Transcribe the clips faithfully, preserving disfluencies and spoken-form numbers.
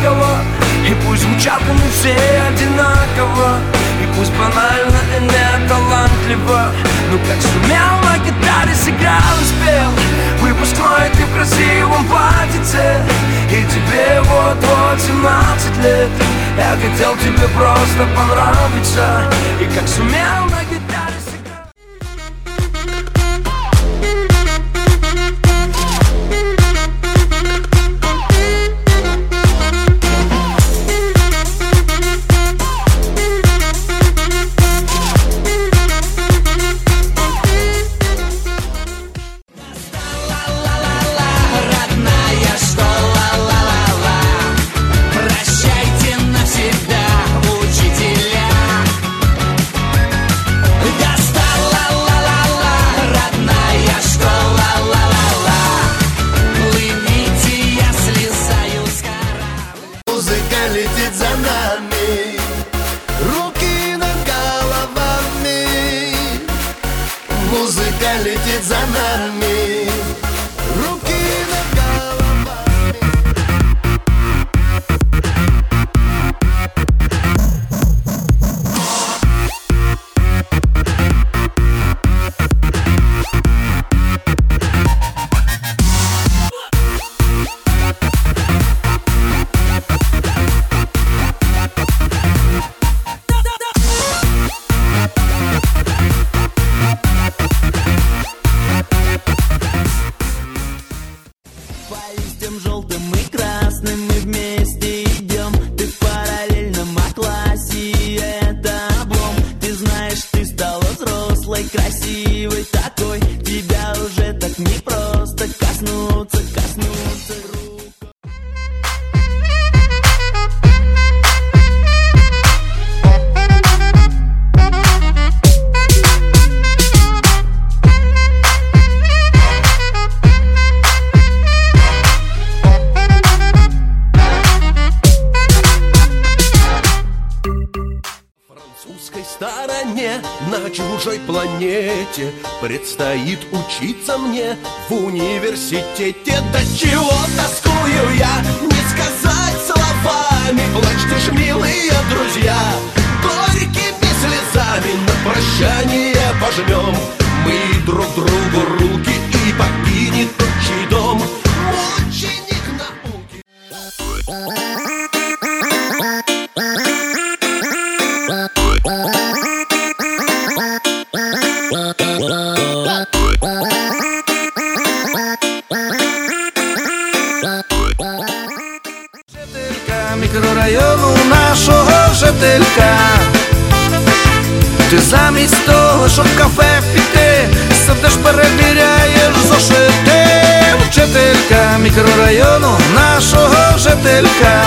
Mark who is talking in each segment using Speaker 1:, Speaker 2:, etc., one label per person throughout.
Speaker 1: зеркало, и пусть звучат они все одинаково, и пусть банально и не талантливо, но как сумел на гитаре сыграл и спел выпускной ты в красивом платьице, и тебе вот-вот семнадцать лет. Я хотел тебе просто понравиться, и как сумел на гитаре сыграл.
Speaker 2: Летит за нами, руки над головами. Музыка летит за нами, руки над головами.
Speaker 3: Желтым и красным мы вместе идем. Ты в параллельном классе, и это облом. Ты знаешь, ты стала взрослой, красивой такой. Тебя уже так непросто коснуться, коснуться рук.
Speaker 4: Стороне, на чужой планете предстоит учиться мне в университете. До чего тоскую я, не сказать словами. Плачьте ж, милые друзья, горькими слезами. На прощание пожмем мы друг другу руки, и покинет отчий дом ученик науки.
Speaker 1: Жителька мікрорайону нашого, жителька. Ти замість того, щоб в кафе піти, сидиш, перевіряєш зошити. Вчителька мікрорайону нашого, жителька.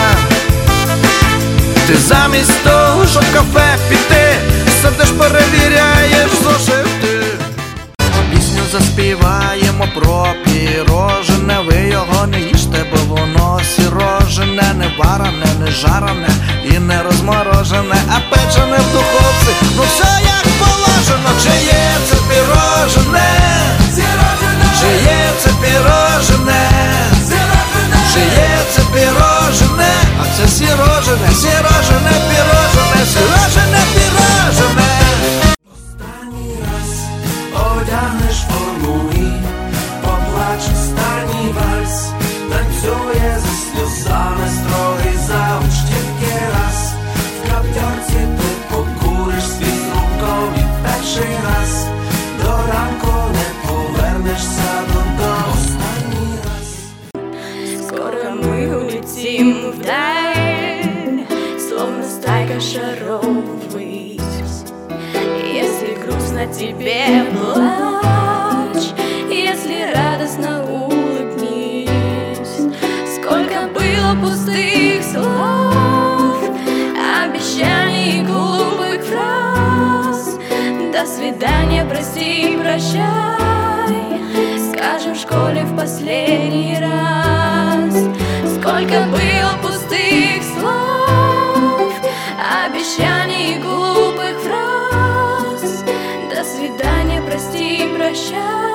Speaker 1: Ти замість того, щоб в кафе піти, сидиш, перевіряєш зошити. Пісню заспіваємо про пірожене. Ви його не їжте, бо воно сірожене. Не варене, не жарене і не розморожене, а печене в духовці. Ну все як положено. Чи є це пірожене? Чи є це пірожене? Чи є це пірожене? А це сірожене, сірожене, пірожене, сірожене, пірожене. Останній раз одягнеш форму і поплач останній вальс. Танцює за сльозами строгий завуч тільки раз. В каптьорці ти покуриш свій з руком і перший раз. До ранку не повернешся додому. Останній раз.
Speaker 5: Скоро мы улетим вдаль, словно стайка шаров ввысь. Если грустно, тебе плачь, если радостно, улыбнись. Сколько было пустых слов, обещаний и глупых фраз. До свидания, прости, прощай, скажем в школе в последний раз. Сколько было пустых слов, обещаний и глупых фраз. До свидания, прости, прощай.